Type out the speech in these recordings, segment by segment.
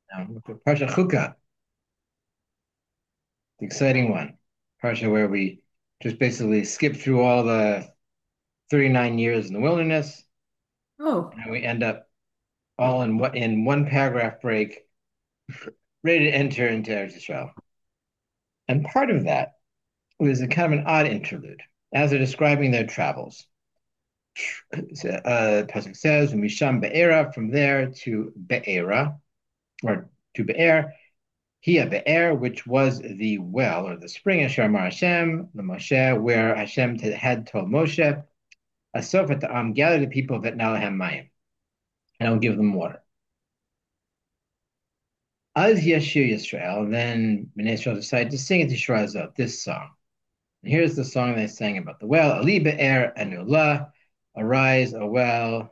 Now, Parsha Chuka, the exciting one. Parsha where we just basically skip through all the 39 years in the wilderness, Oh, and we end up all in one paragraph break, ready to enter into Eretz Israel. And part of that was a kind of an odd interlude as they're describing their travels. Pasuk says, "Misham Be'era," from there to Be'era, or to Be'er, Hia Be'er, which was the well or the spring, Asher Mar Hashem, the Moshe, where Hashem had told Moshe, Asoph at the gather the people of Nalahem Mayim, and I'll give them water. Az Yashir Yisrael, then Bnei Israel decided to sing it to Shrazot, this song. And here's the song they sang about the well, Ali Be'er Anullah, arise, a well,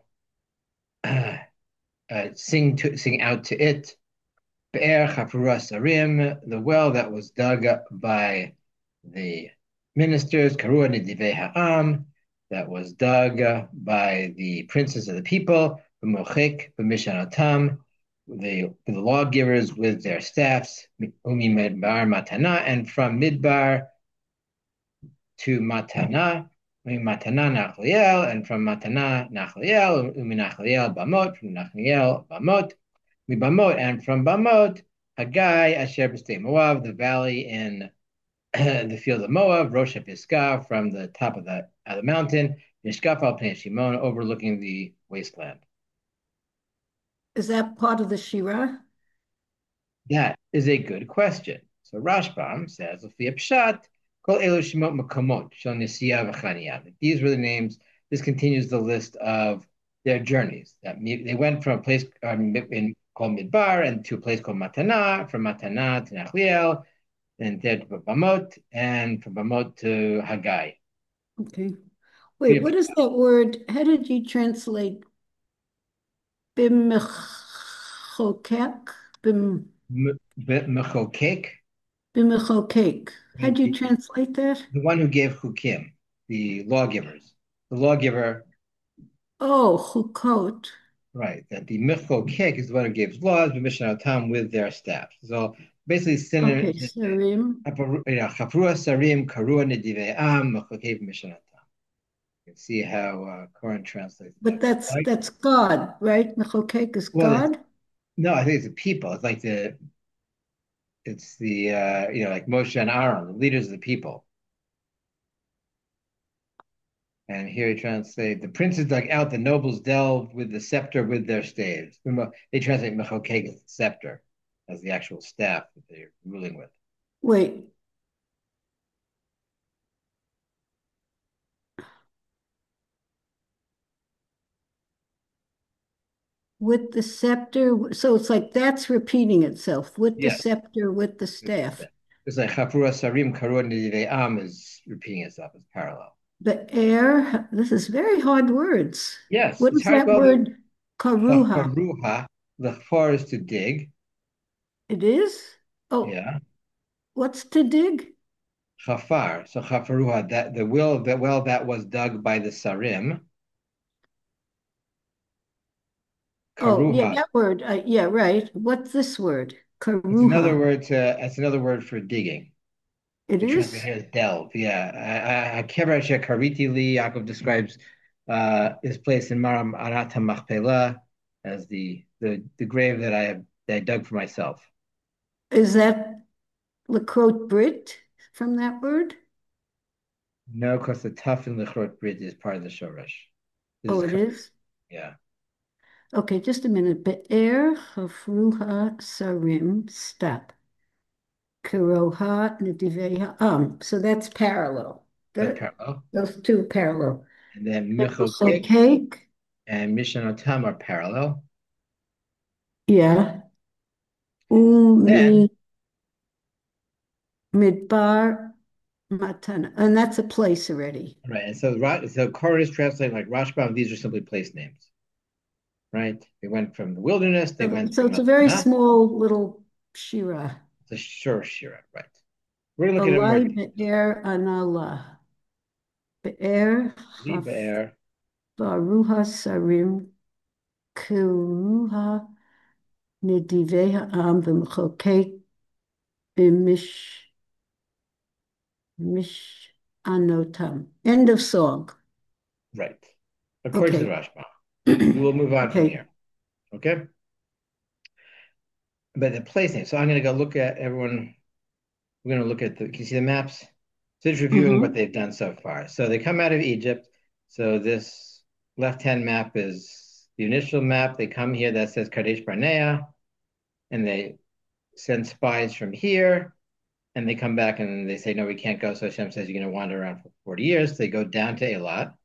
sing out to it. Be'er Chafura Sarim, the well that was dug up by the ministers, Karua Nidivei Ha'am, that was dug by the princes of the people, B'mochik, B'mishanatam, the lawgivers with their staffs, Umi Midbar Matana, and from Midbar to Matana, Umi Matana Nachliel, and from Matana Nachliel, Umi Nachliel Bamot, from Nachliel Bamot, Bamot, and from Bamot, Hagai, Asher B'stei Moab, the valley in the field of Moab, Rosh Pisgah, from the top of the mountain, Yishkaf al Pnei Shimon, overlooking the wasteland. is that part of the Shira? That is a good question. So Rashbam says, "L'fi Pshat, Kol Elu Shemot Makomot, Shel Nisiya V'Chaniya." These were the names. This continues the list of their journeys. That they went from a place called Midbar and to a place called Matana, from Matana to Nachliel, and there to Bamot, and from Bamot to Haggai. Okay. Wait, what is that word? How did you translate bimchokek? Mechokek, Bimchokek. How the, do you the, translate that? the one who gave Hukim, the lawgivers. The lawgiver, Oh, chukot. right, that the Mechokek is the one who gives laws, the Mishnah Tam with their staff. So basically, Okay, Sarim. Chafrua Sarim, Karua Nedivei Am, Mechokek Mishnah Tam. You can see how Koran translates But that. Right? that's God, right? Mechokek is Well, God. no, I think it's the people. It's the like Moshe and Aaron, the leaders of the people. And here he translates, the princes dug out, the nobles delved with the scepter with their staves. They translate Mechokeg scepter as the actual staff that they're ruling with. Wait, with the scepter. So it's like that's repeating itself with the Yes. scepter, with the staff. It's like Chafura Sarim Karun Am is repeating itself as parallel. The air, this is very hard words. Yes, What it's is hard. that Well, the word? Karuha. Chafaruha, the far is to dig. It is? Oh, Yeah. what's to dig? Chafar. So Chafaruha, that well that was dug by the Sarim. Oh, yeah, Karuha. that word. Yeah, right. What's this word? It's Karuha. another word to it's another word for digging. It The translation is? here is delve. Yeah. Kever Kariti Li, Yaakov describes this place in Maram Arata Machpelah as the grave that I dug for myself. Is that Lakroat Brit from that word? No, because the tough in the Lichrot Brit is part of the Shoresh. This Oh, is it is? yeah. Okay, just a minute. Be'er Hafruha Sarim. Stop. Kiroha Nadiveha. So that's parallel. That's That, parallel. those two parallel. And then So Michokek cake. and Mishanatam are parallel. Yeah. Then Umi Midbar Matana. And that's a place already. right, and so Korah is translated like Rashbam. These are simply place names, right? They went from the wilderness. They went So to it's a very Matana. small little Shira. The Shur Shira, right? We're going to look at it more Alai detail. Be'er Anala. Be'er Baruha Sarim Kiruha נדיבי העם ומחוקק במשענותם. End of song. Right. According to the Okay. Rashba. We will move on from Okay. here. Okay. But the place name. So I'm going to go look at everyone. We're going to look at can you see the maps? So it's reviewing what Mm-hmm. they've done so far. So they come out of Egypt. So this left-hand map is the initial map. They come here that says Kadesh Barnea, and they send spies from here, and they come back and they say, no, we can't go. So Hashem says, you're going to wander around for 40 years. They go down to Eilat,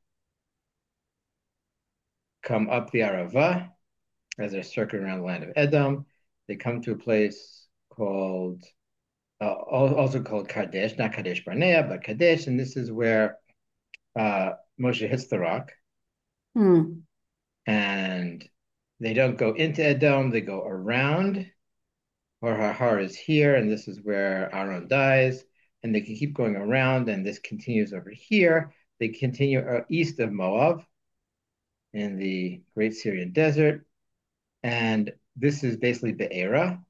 come up the Arava as they're circling around the land of Edom. They come to a place called also called Kadesh, not Kadesh Barnea, but Kadesh, and this is where Moshe hits the rock, Hmm. and they don't go into Edom; they go around. Har is here, and this is where Aaron dies, and they can keep going around, and this continues over here. They continue east of Moab in the Great Syrian Desert, and this is basically Be'era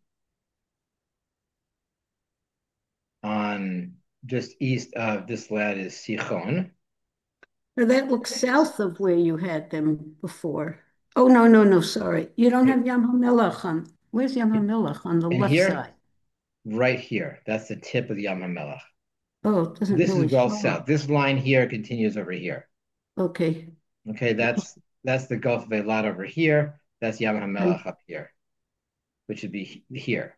on just east of this land is Sichon. Now that looks south of where you had them before. Oh, no, no, no, sorry. You don't have Yam HaMelech on. Where's Yam HaMelech on the And left here, side? right here, that's the tip of the Yam HaMelech. Oh, it doesn't This is really well show south. up. This line here continues over here. Okay. Okay, that's the Gulf of Eilat over here. That's Yam Okay. HaMelech up here, which would be here,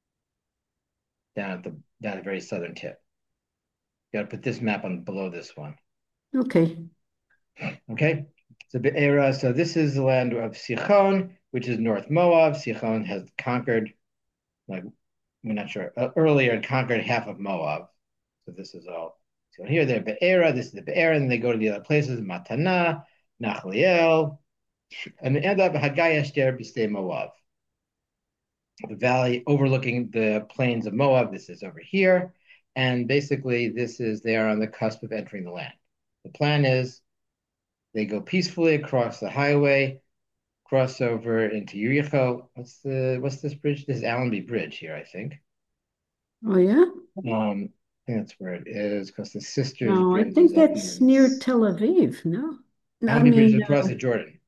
down at the very southern tip. You got to put this map on below this one. Okay. Okay, so Be'era. So this is the land of Sichon, which is North Moab. Sichon has conquered, like we're not sure, earlier conquered half of Moab. So this is all. So here they're Be'era. This is the Be'era, and they go to the other places: Matana, Nachliel, and they end up Haggai Eshter B'Stei Moab, the valley overlooking the plains of Moab. This is over here, and basically this is they are on the cusp of entering the land. The plan is they go peacefully across the highway, cross over into Yericho. What's this bridge? This is Allenby Bridge here, I think. Oh, yeah? I think that's where it is because the Sisters No, I Bridge is think up that's near near Tel Aviv, no? No, I Allenby Bridge mean, is across the Jordan.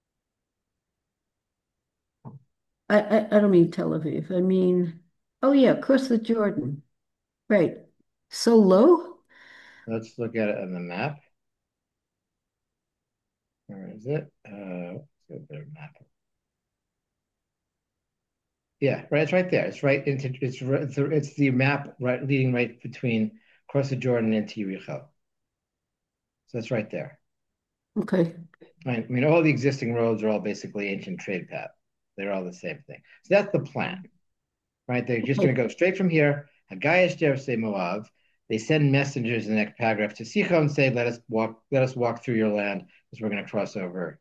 I don't mean Tel Aviv. I mean, oh, yeah, across the Jordan. Right. So low? Let's look at it on the map. Where is it? Let's get a map. Yeah, right. It's right there. It's right into it's the map right leading right between across the Jordan into Yericho. So it's right there. Okay. Right. I mean, all the existing roads are all basically ancient trade paths. They're all the same thing. So that's the plan, right? They're just going Okay. to go straight from here. Haggai say Moav. They send messengers in the next paragraph to Sichon and say, let us walk through your land because we're going to cross over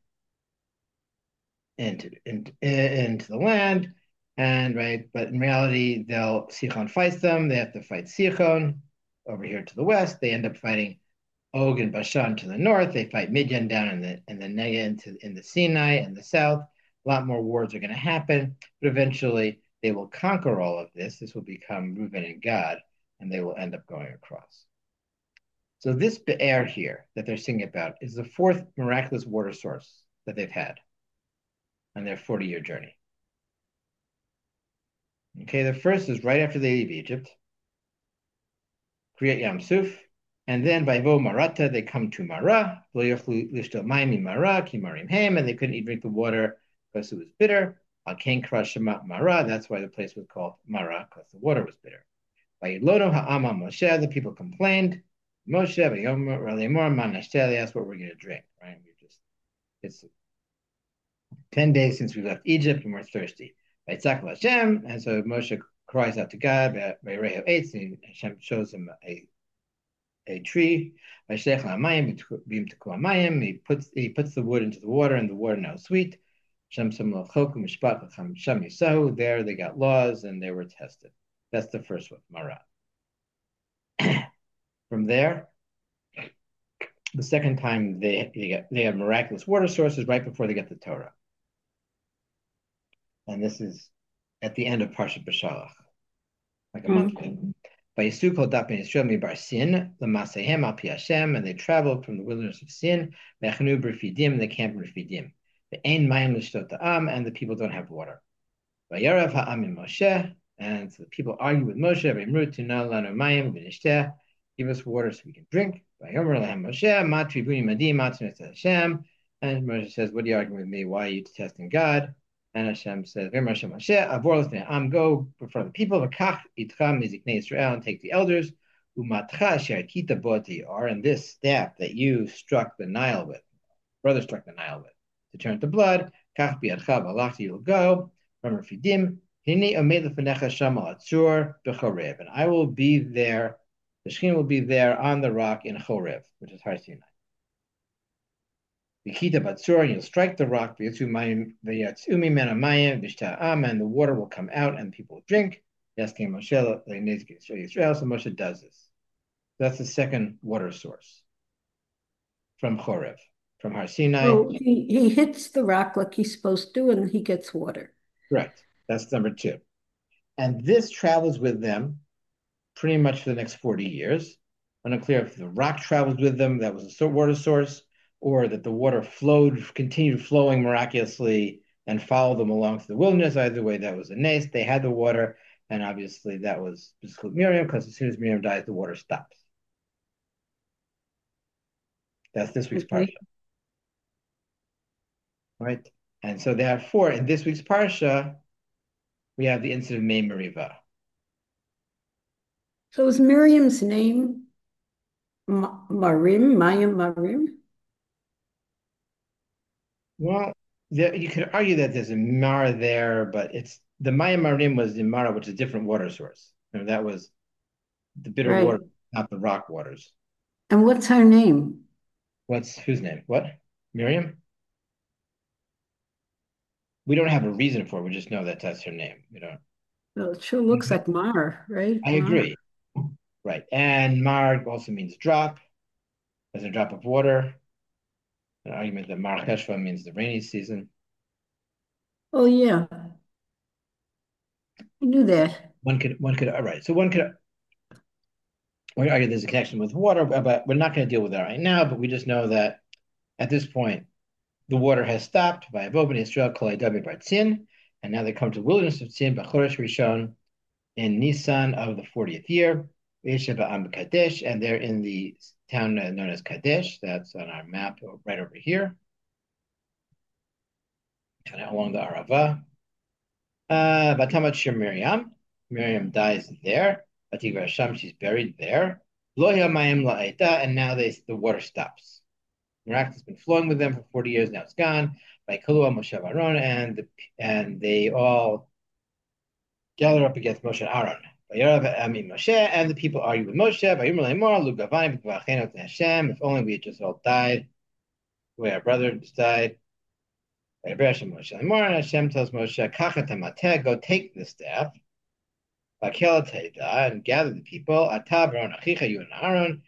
into the land. And right, but in reality, Sichon fights them. They have to fight Sichon over here to the west. They end up fighting Og and Bashan to the north. They fight Midian down in the Negev in the Sinai in the south. A lot more wars are going to happen, but eventually they will conquer all of this. This will become Reuben and Gad, and they will end up going across. So this Be'er here that they're singing about is the fourth miraculous water source that they've had on their 40-year journey. Okay, the first is right after they leave Egypt, create Yam Suf, and then by Vo Marata, they come to Mara, Mara, Kimarim Hem, and they couldn't even drink the water because it was bitter. Alkain Krashama Mara, that's why the place was called Mara, because the water was bitter. By Lono Ha'ama Moshe, the people complained. Moshe, they asked what we're going to drink, right? It's 10 days since we left Egypt and we're thirsty. By Tzak Hashem, and so Moshe cries out to God, by Reho Eitz, and Hashem shows him a tree. By Shech Lamayim, he puts the wood into the water, and the water now is sweet. There they got laws and they were tested. That's the first one, Marat. From there, the second time they have miraculous water sources right before they get the Torah. And this is at the end of Parshat Beshalach, like a month ago. Mm. Vayisu kol dapin Yisrael mibar Sin l'masehem al pi Hashem, and they traveled from the wilderness of Sin. V'echnu b'Refidim, and they camped in Refidim. Ve'ein mayim l'shtot ha'am, and the people don't have water. Vayarav ha'amim Moshe, and so the people argue with Moshe. V'imru tina lanu mayim v'nishteh, give us water so we can drink. Vayomer lahem Moshe, ma tribuni madim ma tznuta Hashem, and Moshe says, what are you arguing with me? Why are you testing God? And Hashem says, Moshe, go before the people, v'kach itcha miziknei Israel, and take the elders, umatcha she'akita b'otior, and this staff that you struck the Nile with, brother struck the Nile with, to turn to blood, kach bi'adcha v'alachti, you'll go, from Refidim, hini omed lefanecha sham al atzur b'chorev, and I will be there, the Shekhinah will be there on the rock in Chorev, which is Har Sinai. Vikita batzur, and you'll strike the rock, and the water will come out, and people will drink. Asking Moshe, Israel, so Moshe does this. That's the second water source from Chorev, from Har Sinai. So he hits the rock like he's supposed to, and he gets water. Correct. That's number two. And this travels with them pretty much for the next 40 years. Unclear if the rock travels with them, that was a water source, or that the water continued flowing miraculously and followed them along to the wilderness. Either way, that was a nace. They had the water, and obviously that was Miriam, because as soon as Miriam dies, the water stops. That's this week's parsha. Right? And so therefore, in this week's parsha, we have the incident of Mei Merivah. So is Miriam's name Marim, Maya Marim? Well, you could argue that there's a Mara there, but it's the Maya Marim was the Mara, which is a different water source. That was the bitter Right. water, not the rock waters. And what's her name? Whose name? What? Miriam? We don't have a reason for it. We just know that that's her name. We don't. Well, it sure looks like Mar, right? I agree. Right. And Mar also means drop, as a drop of water. An argument that Mar Cheshva means the rainy season. Oh, yeah. I knew that. All right. So one could argue there's a connection with water, but we're not going to deal with that right now. But we just know that at this point, the water has stopped by Avob Israel Kol David Bartzin, and now they come to the wilderness of Tzin, B'Chodesh Rishon, in Nisan of the 40th year, Kadesh, and they're in the town known as Kadesh. That's on our map right over here, kind of along the Arava. Batamat Shir Miriam dies there. Batigra Sham, she's buried there. Lohia Mayim La'eta, and now the water stops. Iraq has been flowing with them for 40 years, now it's gone. By Kalua Moshe Aaron, and they all gather up against Moshe and Aaron. Moshe, and the people argue with Moshe. If only we had just all died, the way our brother just died. And Hashem tells Moshe, go take the staff, and gather the people. You and Aaron,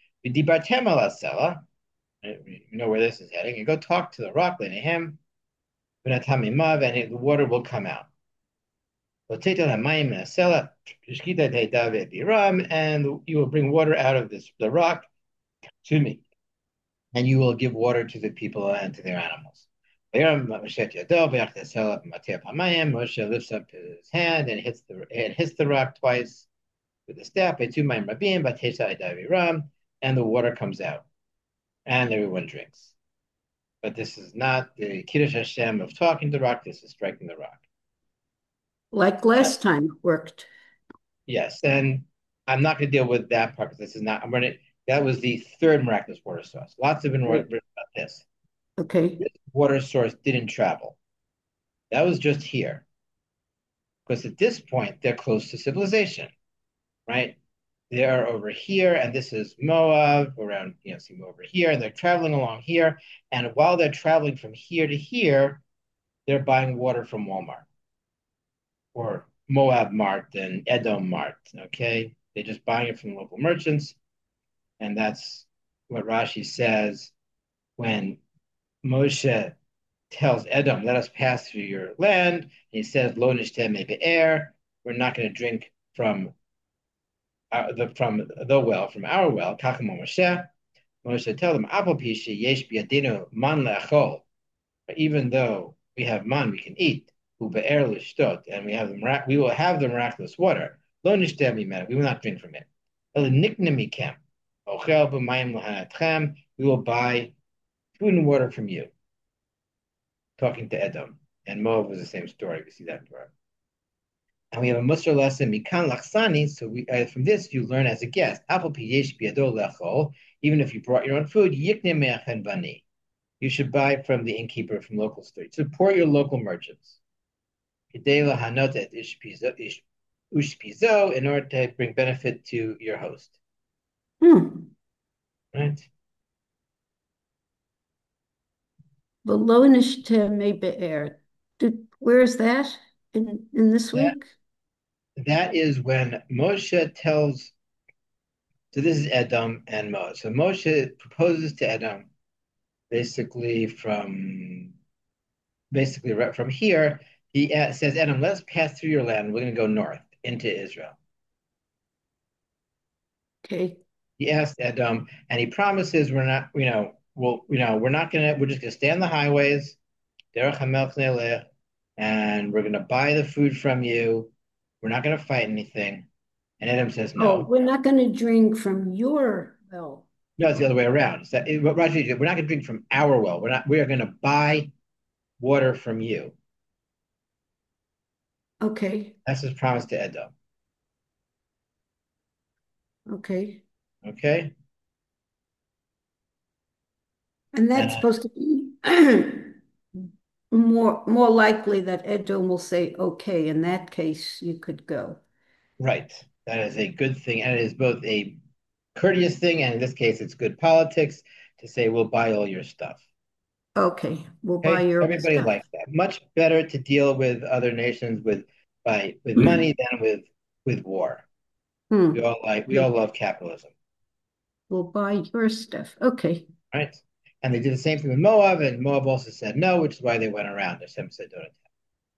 we know where this is heading, and go talk to the rock, and the water will come out. And you will bring water out of the rock, excuse me, and you will give water to the people and to their animals. Moshe lifts up his hand and hits the rock twice with the staff, and the water comes out, and everyone drinks. But this is not the Kiddush Hashem of talking to the rock, this is striking the rock. Like last time worked. Yes, and I'm not going to deal with that part because this is not. That was the third miraculous water source. Lots have been written about this. Okay. This water source didn't travel. That was just here, because at this point they're close to civilization, right? They are over here, and this is Moab around. See over here, and they're traveling along here. And while they're traveling from here to here, they're buying water from Walmart or Moab Mart and Edom Mart. Okay, they're just buying it from local merchants, and that's what Rashi says when Moshe tells Edom, "Let us pass through your land." He says, "Lo nishtem be'er." We're not going to drink from the well, from our well. Takamo Moshe. Moshe tell them, "Apal pishi yesh biadinu man le'achol." Even though we have man, we can eat. Ube'er l'shtot, and we will have the miraculous water. Lo nishtem mimenu. We will not drink from it. El nikne mikem. Ochel b'mayim l'hanatchem. We will buy food and water from you. Talking to Edom. And Moab was the same story. We see that in Torah. And we have a Musar lesson, Mikan Lachsani. So from this, you learn as a guest. Apple piyesh biado lechol. Even if you brought your own food, yikne me'achen bani. You should buy from the innkeeper from local streets. Support your local merchants. Kedei lahanot et ushpizo, in order to bring benefit to your host. Hmm. Right? Below Nishtem Be'er. Where is that in this That, week? that is when Moshe tells, so this is Edom and Moshe. So Moshe proposes to Edom basically right from here. He says, Edom, let's pass through your land. We're going to go north into Israel. Okay. He asked Edom, and he promises we're not, we're not gonna, we're just gonna stay on the highways, derech hamelech ne'elech, and we're gonna buy the food from you. We're not gonna fight anything. And Edom says Oh, no. we're not going to drink from your well. No, it's the other way around. What Rashi did, we're not gonna drink from our well. We are gonna buy water from you. Okay. That's his promise to Edom. Okay. Okay. And that's Uh, supposed to be more likely that Edom will say, okay, in that case, you could go. right. That is a good thing, and it is both a courteous thing, and in this case, it's good politics to say we'll buy all your stuff. Okay, we'll buy Okay, your everybody stuff. likes that. Much better to deal with other nations with money than with war. Hmm. We all love capitalism, We'll buy your stuff. Okay. right? And they did the same thing with Moab, and Moab also said no, which is why they went around. Hashem said don't attack.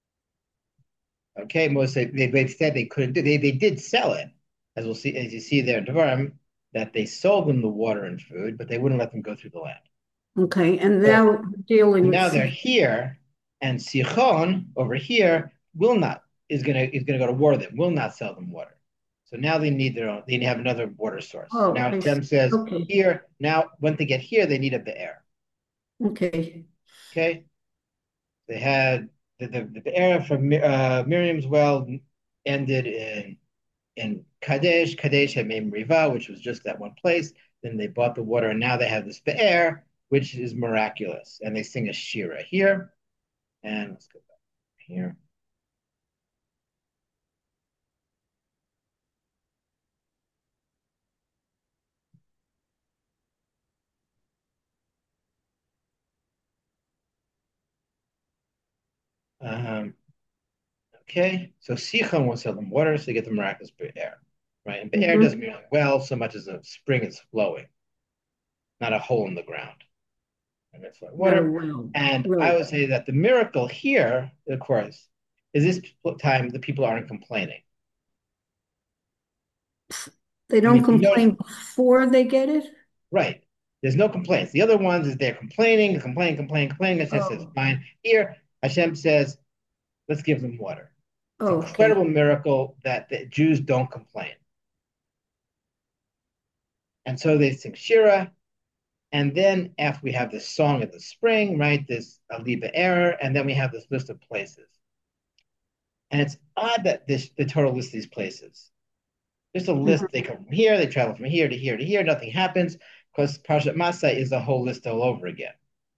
Okay, they said they couldn't do. They did sell it, as you see there in Devarim, that they sold them the water and food, but they wouldn't let them go through the land. Okay. And So now dealing and with now they're here, and Sichon over here will not is gonna go to war with them. Will not sell them water. So now they need their own. They have another water source. So oh, now I see. Hashem says Okay. here now when they get here they need a be'er. Okay. Okay, they had the be'er from Miriam's well ended in Kadesh. Kadesh had made Riva, which was just that one place. Then they bought the water, and now they have this be'er, which is miraculous. And they sing a shira here. And let's go back here. Um, okay, so Sichon wants to sell them water, so they get the miraculous Be'er, right? And Be'er doesn't Hmm. mean like well so much as a spring is flowing, not a hole in the ground. And that's like Not a water. well. And I Right. would say that the miracle here, of course, is this time the people aren't complaining. They I mean, don't if you notice, complain before they get it? right, there's no complaints. The other ones is they're complaining. Hashem says, Oh. fine. Here, Hashem says, let's give them water. It's an Oh, incredible okay. miracle that the Jews don't complain. And so they sing Shira. And then after we have this song of the spring, right, this Aliba error, and then we have this list of places. And it's odd that the total list these places. Just a list, they Mhm. come from here, they travel from here to here to here, nothing happens, because Parshat Masa is a whole list all over again.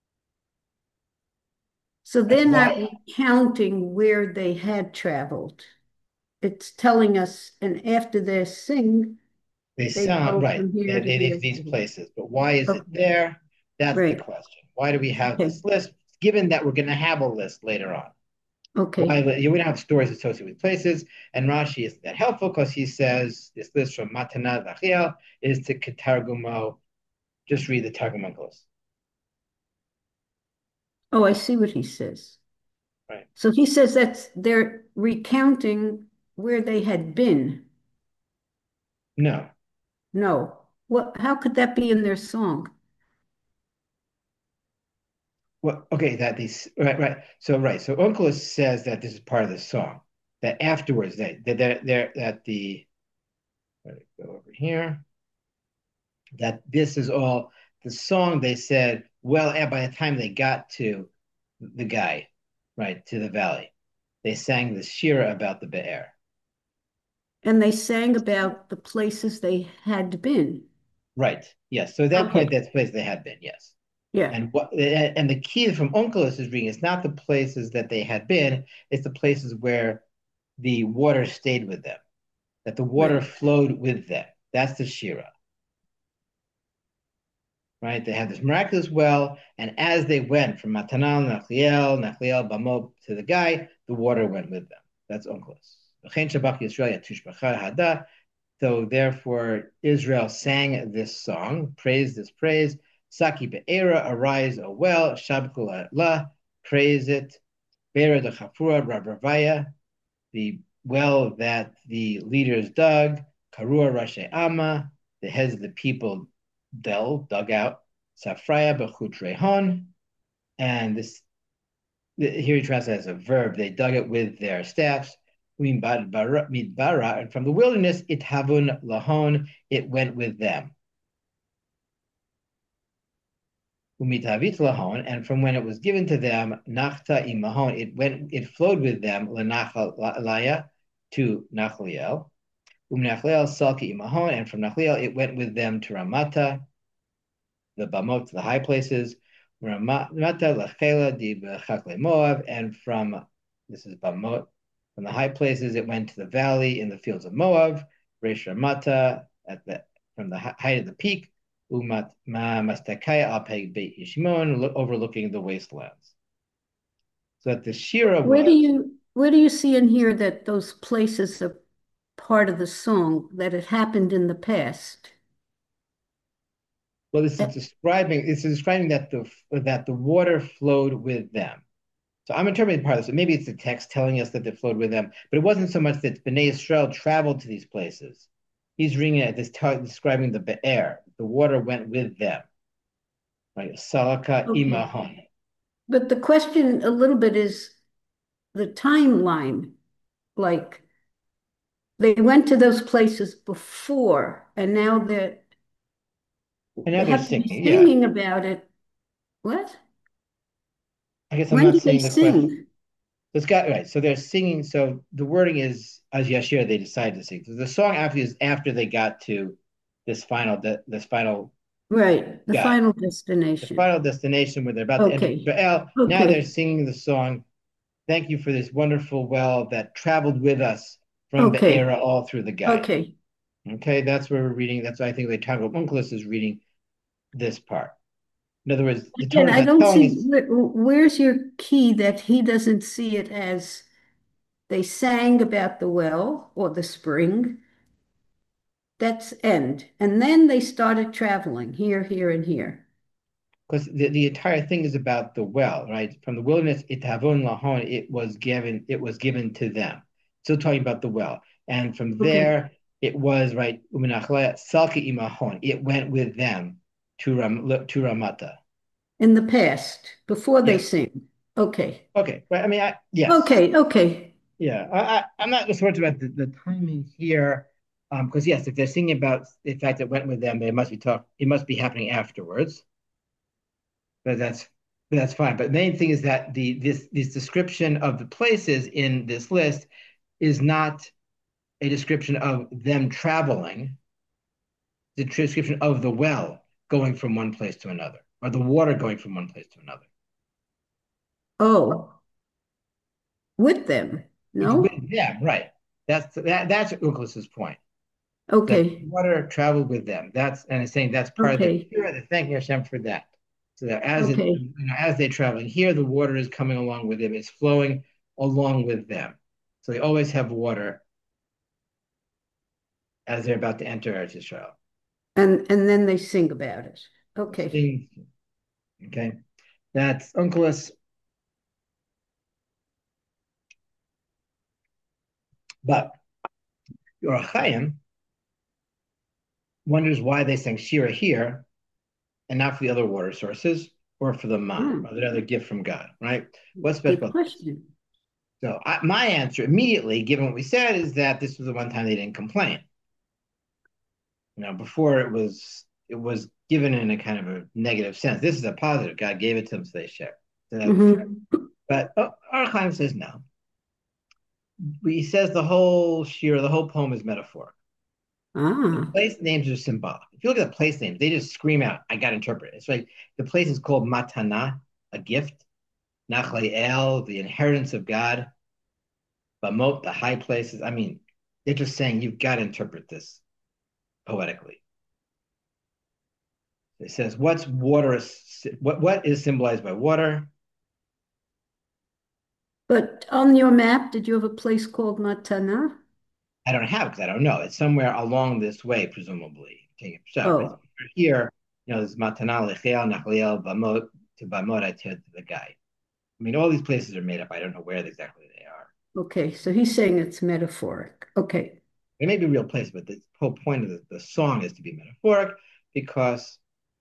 So That's they're not why recounting where they had traveled. It's telling us, and after they sing, they they sound go right. from here to They here need to these here. places, but why is it Okay, there? That's the right. question. Why do we have Okay, this list, given that we're going to have a list later on? Why okay. we don't have stories associated with places, and Rashi isn't that helpful because he says this list from Matana Vachiel is to Targumo. Just read the Targum Onkelos. Oh, I see what he says. Right. So he says that they're recounting where they had been. No. No. What, how could that be in their song? Well, okay, that these right, right. So right. So Onkelos says that this is part of the song. That afterwards they're that the let me go over here. That this is all the song they said, well, and by the time they got to the guy, right, to the valley, they sang the Shira about the Be'er. And they sang about the places they had been. Right. Yes. So at that point, Okay. that's the place they had been, yes. Yeah. And the key from Onkelos is reading, it's not the places that they had been, it's the places where the water stayed with them, that the water Right. flowed with them. That's the Shira, right? They had this miraculous well, and as they went from Matanal, Nachliel, Bamot to the guy, the water went with them. That's Onkelos. So therefore, Israel sang this song, praised this praise. Saki be'era, arise, O well, Shabku la, praise it. Be'era de chafura, rabravaya, the well that the leaders dug. Karua Rashi Ama, the heads of the people dug out. Safraya bechut rehon, and this here he translates as a verb. They dug it with their staffs. Midbara, and from the wilderness, it havun lahon, it went with them. Umitavit lahon, and from when it was given to them, nachta imahon, it flowed with them, lanachalaya, to Nachliel. Nachliel salki imahon, and from Nachliel, it went with them to Ramata, the Bamot, the high places. Ramata lachela di bechakle Moab, and from this is Bamot, from the high places, it went to the valley in the fields of Moab. Reish Ramata at the from the height of the peak. Umat ma mastakaya apeg beit Yishimon, overlooking the wastelands. So that the Shira was Where do you see in here that those places are part of the song, that it happened in the past? well. Uh, This is describing that the water flowed with them. So I'm interpreting part of this. So maybe it's the text telling us that they flowed with them, but it wasn't so much that Bnei Israel traveled to these places. He's reading it as describing the Be'er. The water went with them. Right? Salaka Okay. imahon. But the question a little bit is the timeline. Like they went to those places before, and now And now they they're have to be singing. Yeah. singing about it. What? I guess I'm When not did they seeing the question. sing? It's got right. So they're singing. So the wording is as Yashir, they decided to sing. So the song after is after they got to this final Right, the guy, final the destination. final destination where they're about to enter Okay. Be'el. Now they're Okay. singing the song. Thank you for this wonderful well that traveled with us from Okay. Be'era all through the guide. Okay. Okay, that's where we're reading. That's why I think the Tango Onkelos is reading this part. In other words, the Again, Torah is I not don't telling see us where's your key that he doesn't see it as they sang about the well or the spring. That's end. And then they started traveling here, here, and here. because the entire thing is about the well, right? From the wilderness, itavon lahon, it was given to them. Still talking about the well, and from Okay. there it was right. Uminachlea salki imahon, it went with them to Ramata. In the past, before they Yes. sing. Okay. Okay. Right. I mean, yes. Okay. Okay. Yeah, I'm not so much about the timing here, because yes, if they're singing about the fact that it went with them, it must be happening afterwards. But that's fine. But the main thing is that this description of the places in this list is not a description of them traveling, the description of the well going from one place to another, or the water going from one place to another. Oh, with them. It's with No? them, right? That's Unclus's point. That Okay. water traveled with them. And it's saying that's part of the Okay. cure. They're thanking Hashem for that. So that Okay. as they travel, and here the water is coming along with them. It's flowing along with them. So they always have water as they're about to enter Eretz Israel. And then they sing about it. Okay. Okay, that's Unkelus. But Or Chaim wonders why they sang Shira here and not for the other water sources or for the man, Hmm. or another gift from God, right? What's special Good about this? question. So my answer immediately, given what we said, is that this was the one time they didn't complain. Before it was given in a kind of a negative sense. This is a positive. God gave it to them, so they share. So Hmm. but Archaim says no. He says the whole shir, the whole poem is metaphoric. The Ah, place names are symbolic. If you look at the place names, they just scream out, I got to interpret it. It's like the place is called Matana, a gift. Nachlael, the inheritance of God. Bamot, the high places. I mean, they're just saying you've got to interpret this poetically. It says, what's water? What is symbolized by water? but on your map, did you have a place called Matana? I don't have because I don't know. It's somewhere along this way, presumably. So it's Oh, here, there's Matana, Lechiel, Nachliel, Bamot, to Bamot, I to the guy. I mean, all these places are made up. I don't know where exactly they are. okay. So he's saying it's metaphoric. Okay. They may be real places, but the whole point of the song is to be metaphoric because,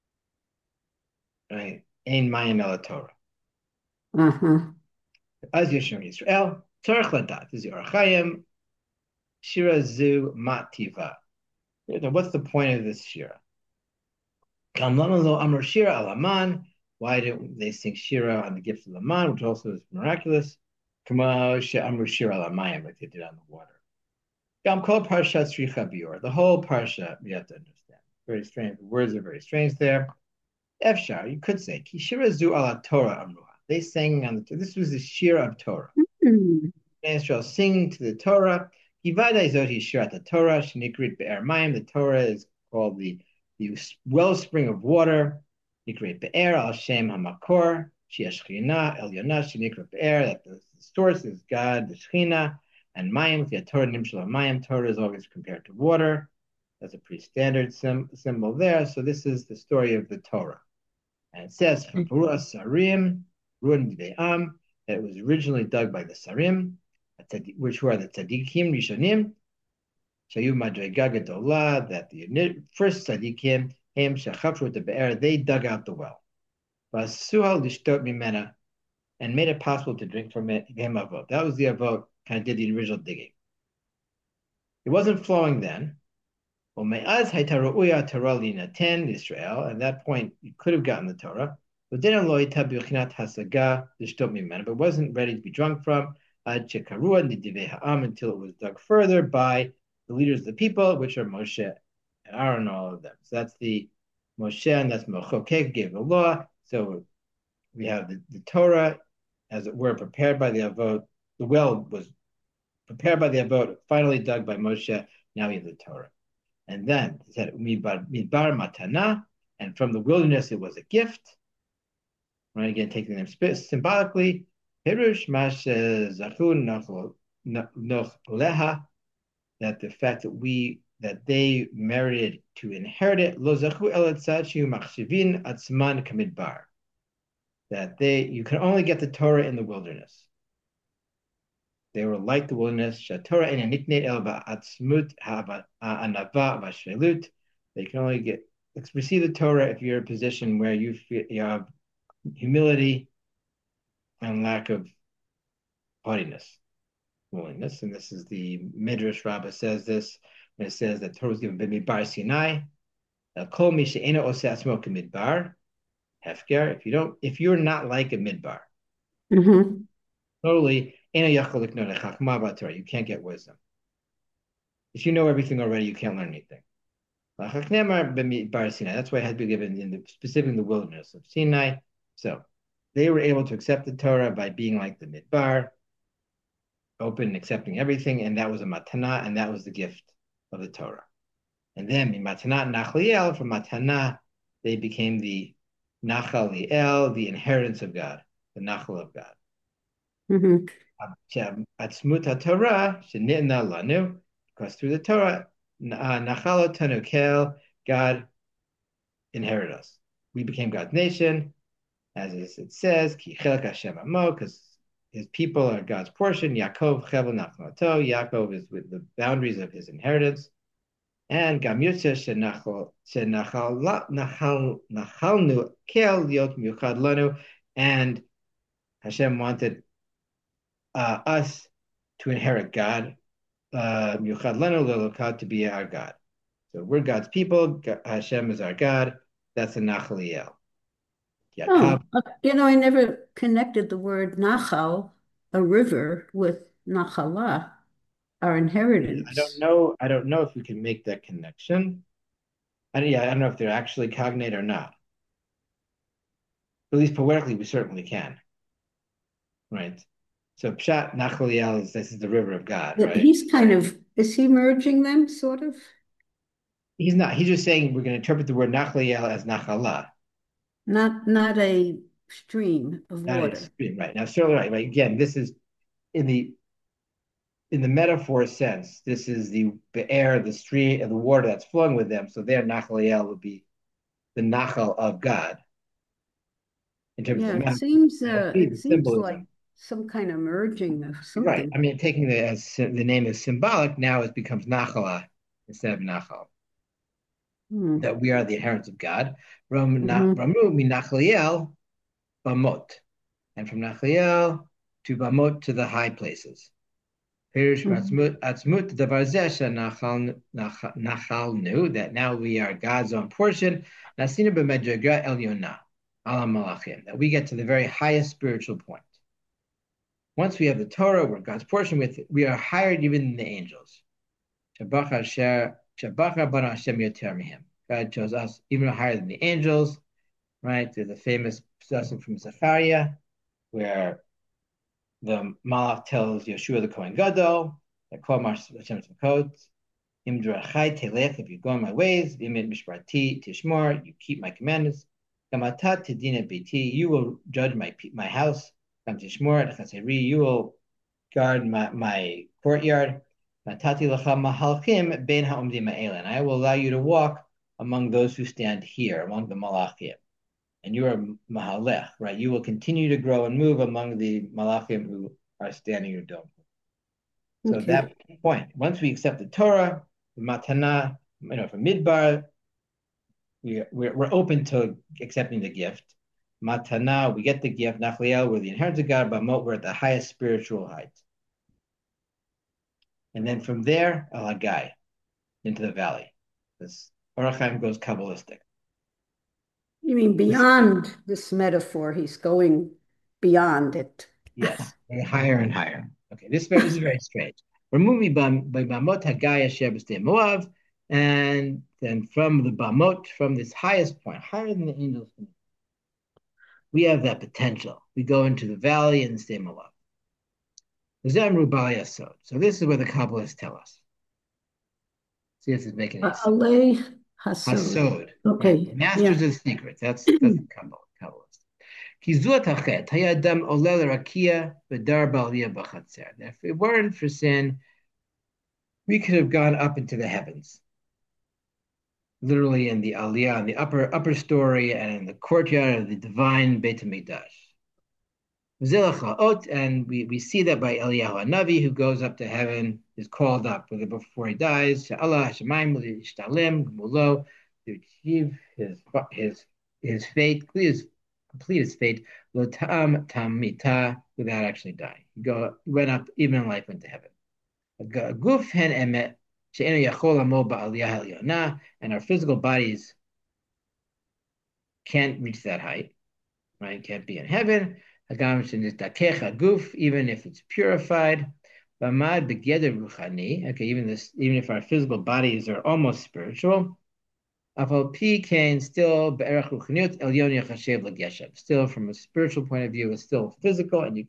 right, Ein Mayim El Torah. Uh-huh. Az Yishem Yisrael, Tzarech Ladat, is Or Chaim, Shira Zu Mativa. What's the point of this Shira? Kam Lama Lo Amar Shira Alaman. Why didn't they sing Shira on the gift of Laman, which also is miraculous? Kama Amar Shira Alamayim, like they did on the water. Gam Kol Parshat Sricha Bior. The whole Parsha, we have to understand. Very strange. The words are very strange there. Efshar, you could say, Kishira Zu ala Torah Amruha. They sang on this was the Shira of Torah. Hmm. Israel sing to the Torah. Givada Izot Shirat the Torah. Shinikrit Be'er Mayim. The Torah is called the wellspring of water. Nikrit Be'er Al Shem Hamakor. Shiashchina El Yonah. Shinikrit Be'er. That the source is God, the Shechina, and Mayim. The Torah Nimshal Mayim. Torah is always compared to water. That's a pretty standard symbol there. So this is the story of the Torah. And it says, Sarim, Ruan Dve'am, that it was originally dug by the Sarim, which were the Tzadikim Rishonim, Shayu Madrega Gedolah, that the first Tzadikim, Hem Shachafru the Be'er, they dug out the well. Vasuhal Lishtot Mimena, and made it possible to drink from it, Hem Avot. That was the Avot, kind of did the original digging. It wasn't flowing then. Well, Me'az Haitaruya Torah Linaten Israel. At that point, you could have gotten the Torah. But then Hasaga but wasn't ready to be drunk from until it was dug further by the leaders of the people, which are Moshe and Aaron, all of them. So that's the Moshe, and that's Mochokek gave the law. So we have the Torah, as it were, prepared by the Avot. The well was prepared by the Avot, finally dug by Moshe. Now we have the Torah. And then it said midbar matana, and from the wilderness it was a gift. Right, again, taking them symbolically. Pirush mash zachun noch leha, that the fact that they merited to inherit it, lo zachu el machshivin atzman kamidbar, that you can only get the Torah in the wilderness. They were like the wilderness. Shatorah and nikneit el ba'atzmut ha'anava v'ashvelut. They can only receive the Torah if you're in a position where you have humility and lack of haughtiness, willingness. And this is the Midrash Rabbah says this when it says that Torah was given b'midbar Sinai. Kol mi she'ena oseh atzmo k'midbar hefker. If you're not like a midbar, Hmm. totally, you can't get wisdom. If you know everything already, you can't learn anything. That's why it had to be given specifically in the wilderness of Sinai. So they were able to accept the Torah by being like the midbar, open and accepting everything, and that was a matana, and that was the gift of the Torah. And then in matana nachliel, from matana, they became the nachal liel, the inheritance of God, the nachal of God. Hmm. Atzmut Torah shenitna lanu, because through the Torah, nachalo tanukel, God inherited us. We became God's nation, as it says, ki chelak Hashem amo, because his people are God's portion. Yaakov chevel nachlato. Yaakov is with the boundaries of his inheritance. And Gam Yotze nachalnu kel liot miuchad lanu. And Hashem wanted us to inherit God, miuchad lanu lelokad, to be our God. So we're God's people. Hashem is our God. That's a Nachaliel. Oh, Yaakov. I never connected the word Nachal, a river, with Nachala, our I don't inheritance. know. I don't know if we can make that connection. I don't know if they're actually cognate or not. But at least poetically, we certainly can, right? So Pshat Nachaliel is this is the river of God, That right? is he merging them, sort of? He's not. He's just saying we're going to interpret the word Nachaliel as Nachala, Not a stream of not a water. stream, right? Now, certainly, right. Again, this is in the metaphor sense. This is the air, the stream, and the water that's flowing with them. So their Nachaliel would be the Nachal of God in terms of Yeah, the it metaphor. seems And I see it the seems like symbolism. some kind of merging of Right. something. I mean, taking the name is symbolic, now it becomes Nachala instead of Nachal. Hmm. That we are the inheritance of God. Hmm. Ramu minachliel bamot, and from Nachliel to bamot to the high places. Pirish Hmm. atzmut davar nachalnu, that now we are God's own portion. Nasina b'medjagra elyona ala malachim, that we get to the very highest spiritual point. Once we have the Torah, we're God's portion with it, we are higher even than the angels. God chose us even higher than the angels, right? There's a famous lesson from Zechariah where the Malach tells Yeshua the Kohen Gadol that Kol Hashem Tzvakot, Im Drachai Telech, if you go in my ways, V'imid Mishparti Tishmor, you keep my commandments, Gamatat Tedina Biti, you will judge my house, Gam Tishmor Chaseri, you will guard my courtyard. Natati Lacha Mahalchim Ben Ha'omdim Ma'elan, I will allow you to walk among those who stand here, among the Malachim. And you are Mahalech, right? You will continue to grow and move among the Malachim who are standing your dome. So Okay. that point, once we accept the Torah, the Matana, from Midbar, we're open to accepting the gift. Matana, we get the gift. Nachliel, we're the inheritance of God. Bamot, we're at the highest spiritual height. And then from there, Alagai, into the valley. This Orach Chaim goes Kabbalistic. You mean This, beyond this metaphor? He's going beyond it. yes, higher and higher. Okay, this is very strange. We're moving by Bamot Hagaya Shebeste Moav, and then from the Bamot, from this highest point, higher than the angels, we have that potential. We go into the valley and stay Moav. So this is what the Kabbalists tell us. See if this is making any sense. Alei Hasod. Hasod, right? Okay. Yeah. Masters of secrets. That's the Kabbalist. If it weren't for sin, we could have gone up into the heavens, literally in the Aliyah, in the upper story, and in the courtyard of the divine Beit Hamikdash. And we see that by Eliyahu Hanavi, who goes up to heaven, is called up before he dies, to achieve his fate, complete his fate, without actually dying. He went up, even in life, went to heaven. And our physical bodies can't reach that height, right? Can't be in heaven. Even if it's purified. Okay, even if our physical bodies are almost spiritual, still still from a spiritual point of view, it's still physical, and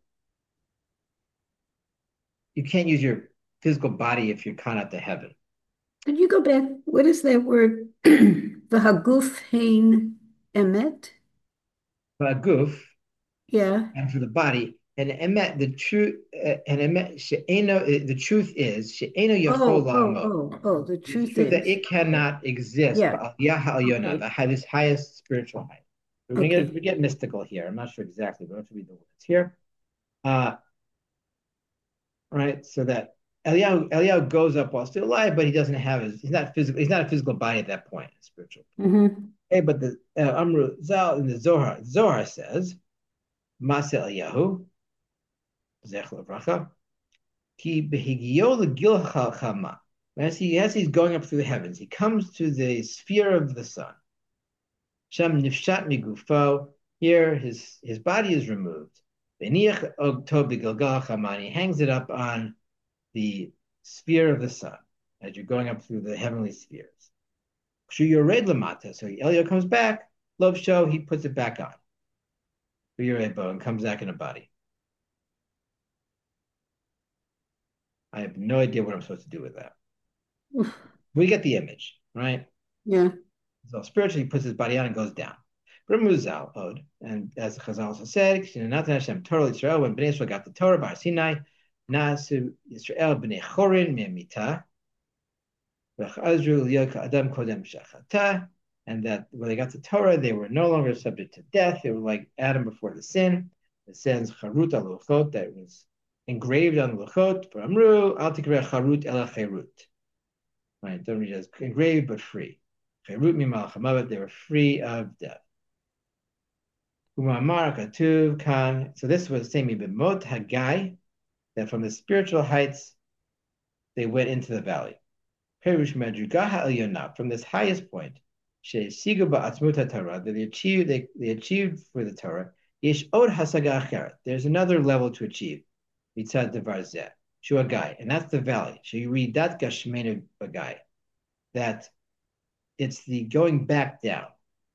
you can't use your physical body if you're caught up to heaven. Could you go back? What is that word? The Haguf Hein Emet? But goof, Yeah. and for the body. And emet, the truth, and emet, the truth is, she'eno yachol la'amod. Oh, the It's truth true that is. it cannot exist, Yeah. but aliyah Okay. this highest spiritual height. We're going to Okay. get mystical here. I'm not sure exactly, but let's read the words here. Uh, right? So that Eliyahu goes up while still alive, but he doesn't have he's not a physical body at that point, spiritual. Hmm. Okay, but the Amru Zal in the Zohar says, Masa Eliyahu, Zechel Bracha, Ki behigio legil chama. As he's going up through the heavens, he comes to the sphere of the sun. Shem nifshat migufo. Here, his body is removed. Beniach og tov begilgal chama. He hangs it up on the sphere of the sun as you're going up through the heavenly spheres. Kshu lamata. So Elio comes back. Love show. He puts it back on. Kshu and comes back in a body. I have no idea what I'm supposed to do with that. We get the image, right? Yeah. So spiritually, he puts his body on and goes down. Ramuzal Od, and as the Chazal also said, Hashem Torah Yisrael, when Bnei Israel got the Torah Bar Sinai, Nasu Yisrael Bnei Chorin Me'mita, and that when they got the Torah, they were no longer subject to death. They were like Adam before the sin. It says Charut al Luchot, that was engraved on the Luchot. For Amru, Al Tikra Charut Ela Cherut. Right, don't read it as engraved but free. Cherut Mimal Chamavet, they were free of death. Umamar Katuv Kan. So this was saying Bimot Hagai, that from the spiritual heights they went into the valley. Perush Madrugaha Elyonah, from this highest point, Sheisigu Ba'atzmut Torah, that they achieved for the Torah. Yesh Od Hasaga Acheret. There's another level to achieve. Mitzad Devar Zeh. Shuagai, and that's the valley. So you read that Gashmenu Bagai, that it's the going back down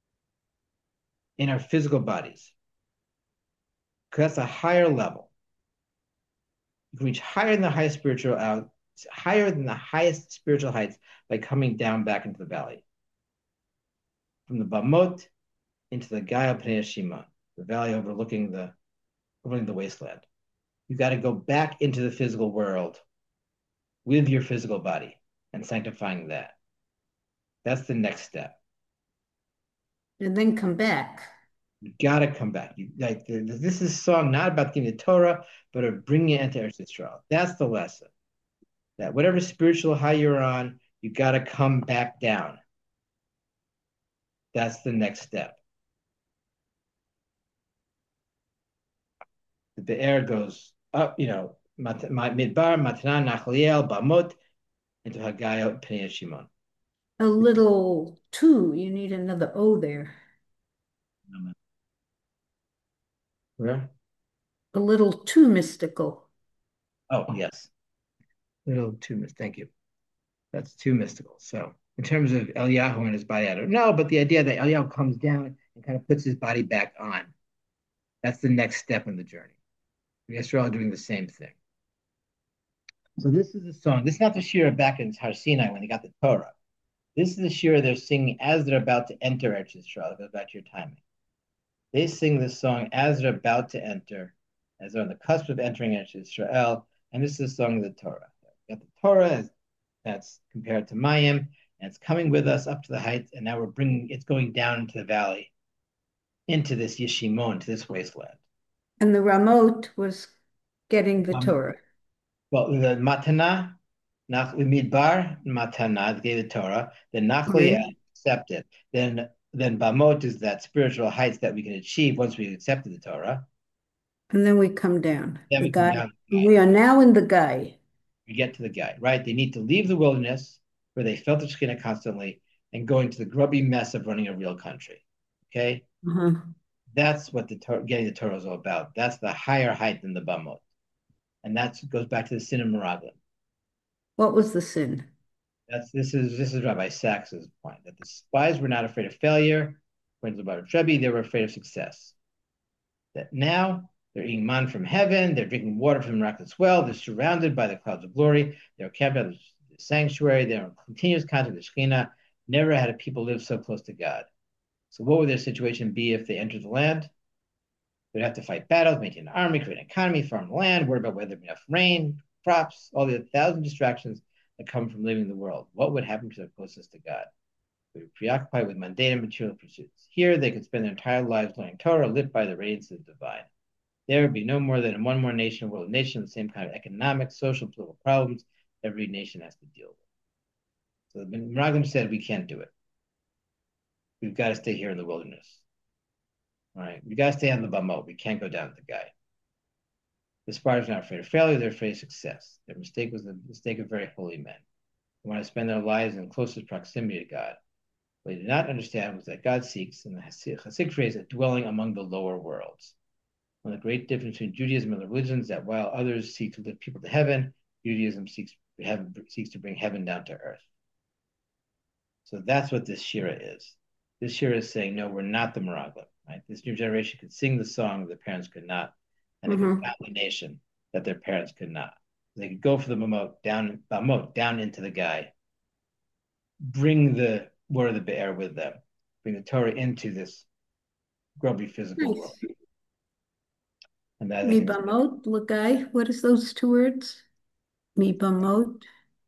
in our physical bodies. Because that's a higher level. You can reach higher than the highest spiritual out, higher than the highest spiritual heights by coming down back into the valley. From the Bamot into the Gaia Pnei Shima, the valley overlooking the wasteland. You got to go back into the physical world with your physical body and sanctifying that. That's the next step. And then come back. You got to come back. This is a song not about giving the Torah, but of bringing it into Eretz Yisrael. That's the lesson. That whatever spiritual high you're on, you got to come back down. That's the next step. The air goes up, Midbar, Matanan, Nachliel, Bamot, into Haggai, Pnei Shimon. A little two. You need another O there. Where? A little too mystical. Oh, yes. Little too thank you. That's too mystical. So in terms of Eliyahu and his body, I don't know, but the idea that Eliyahu comes down and kind of puts his body back on, that's the next step in the journey. Yisrael doing the same thing. So this is a song. This is not the shira back in Har Sinai when they got the Torah. This is the shira they're singing as they're about to enter Eretz Yisrael. It goes back to your timing. They sing this song as they're about to enter, as they're on the cusp of entering Eretz Yisrael, and this is the song of the Torah. We got the Torah that's compared to Mayim, and it's coming with us up to the heights, and now it's going down into the valley, into this Yeshimon, to this wasteland. And the Ramot was getting the Um, Torah. well, the Matana, Midbar, Matana gave the Torah, then Nachli Right. accepted. Then Bamot is that spiritual heights that we can achieve once we accepted the Torah. And then we come down. Then The we come guy. down the guy. We are now in the guy. We get to the guy, right? They need to leave the wilderness where they felt the Shekhinah constantly and go into the grubby mess of running a real country. Okay? Uh-huh. That's what getting the Torah is all about. That's the higher height than the Bamot. And that goes back to the sin of Meraglim. What was the sin? This is Rabbi Sachs's point that the spies were not afraid of failure. According to the Baruch Rebbe, they were afraid of success. That now they're eating man from heaven, they're drinking water from the miraculous well, they're surrounded by the clouds of glory, they're camped out of the sanctuary, they're in continuous contact with Shekhinah. Never had a people live so close to God. So what would their situation be if they entered the land? They'd have to fight battles, maintain an army, create an economy, farm the land, worry about whether there'd be enough rain, crops, all the 1,000 distractions that come from living in the world. What would happen to their closest to God? They were preoccupied with mundane and material pursuits. Here, they could spend their entire lives learning Torah, lit by the radiance of the divine. There would be no more than one more nation, world nation, the same kind of economic, social, political problems every nation has to deal with. So the Miraglim said, we can't do it. We've got to stay here in the wilderness. All right. We got to stay on the Bamot. We can't go down to the guy. The Spartans are not afraid of failure, they're afraid of success. Their mistake was the mistake of very holy men who want to spend their lives in closest proximity to God. What they did not understand was that God seeks, in the Hasidic phrase, a dwelling among the lower worlds. One of the great difference between Judaism and other religions is that while others seek to lift people to heaven, Judaism seeks to bring heaven down to earth. So that's what this Shira is. This Shira is saying, no, we're not the Miraglim, right? This new generation could sing the song that their parents could not, and they could Mm-hmm. found a nation that their parents could not. They could go for the Bamot down into the guy, bring the word of the Be'er with them, bring the Torah into this grubby physical world. Nice. And that I think is Mibamot, Lagai. What is those two words? Mibamot.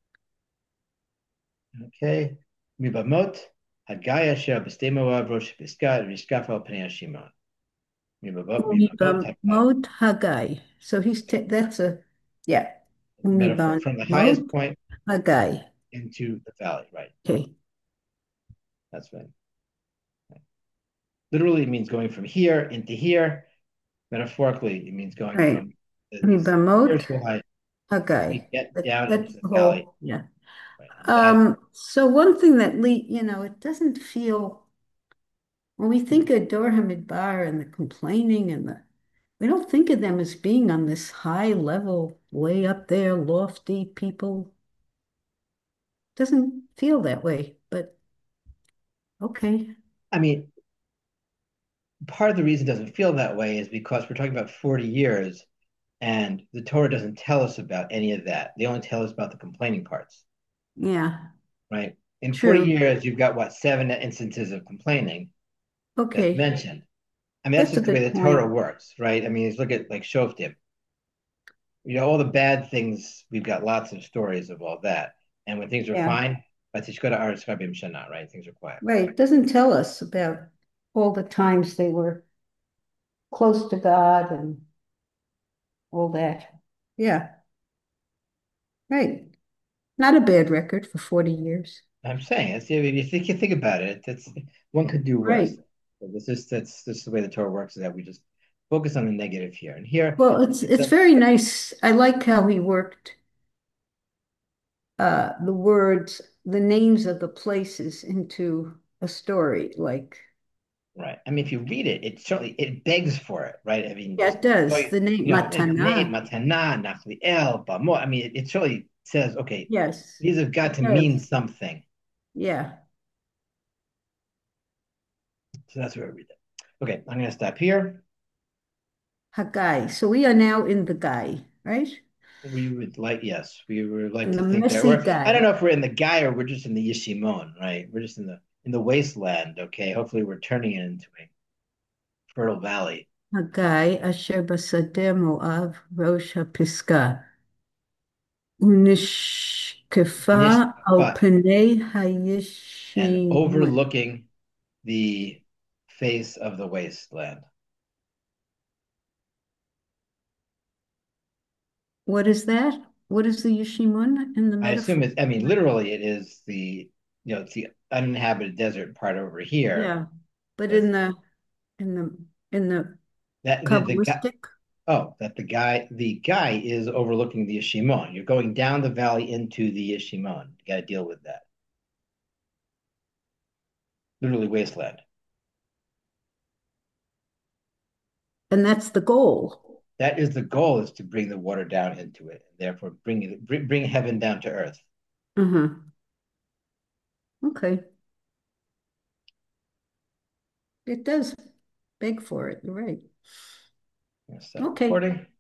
okay. Mibamot, Hagaya Asher B'stei Rosh Piskat, Rishkafel Pnei Shimon. Mibamot, Haggai. Mibamot Hagai. So that's a, yeah. Metaphor from the highest Mibamot point Hagai. into the valley, right? Okay. That's right. Literally, it means going from here into here. Metaphorically, it means going Right. from the Mibamot spiritual height to Hagai. get down into That's the the valley. whole, yeah. Right. And that, So one thing that it doesn't feel when we think of Dor Hamidbar and the complaining we don't think of them as being on this high level, way up there, lofty people. Doesn't feel that way, but okay. I mean, part of the reason it doesn't feel that way is because we're talking about 40 years and the Torah doesn't tell us about any of that. They only tell us about the complaining parts, Yeah, right? In 40 true. years, you've got what, 7 instances of complaining that's Okay, mentioned. I mean, that's that's a just the way good the Torah point. works, right? I mean, look at like Shoftim. All the bad things, we've got lots of stories of all that. And when things are Yeah, fine, but Tishkota Aretz Rabim Shana, right? Things are quiet. right. It doesn't tell us about all the times they were close to God and all that. Yeah, right. Not a bad record for 40 years. I'm saying, if you think about it, that's one could do worse. Right. But that's just the way the Torah works, is that we just focus on the negative here. And here, Well, it's so, very nice. I like how he worked the words, the names of the places into a story. Like, right. I mean, if you read it, it certainly it begs for it, right? I mean, yeah, just it does. The name in the name, Matana. Matana, Nachliel, Bamo. I mean, it certainly says, okay, Yes, these have got it to mean does. something. Yeah. So that's where I read it. Okay, I'm gonna stop here. Hagai. So we are now in the guy, right? We would like, yes, we would like In to the think that messy I don't guy. know if we're in the guy or we're just in the Yeshimon, right? We're just in the wasteland. Okay, hopefully we're turning it into a fertile valley. Hagai asher basadeh Moav rosh hapiska. Unishkefa al Nishkafa, pnei and hayeshimun. overlooking the face of the wasteland. What is that? What is the Yeshimun in the I assume metaphor? I mean, literally, it is it's the uninhabited desert part over here. Yeah, but With in the in the that the guy. Kabbalistic. Oh, that the guy is overlooking the Yeshimon. You're going down the valley into the Yeshimon. You got to deal with that. Literally wasteland. And that's the goal. That is the goal: is to bring the water down into it, and therefore bring heaven down to earth. Uh-huh. Okay. It does beg for it. You're right. I'm gonna stop Okay. recording.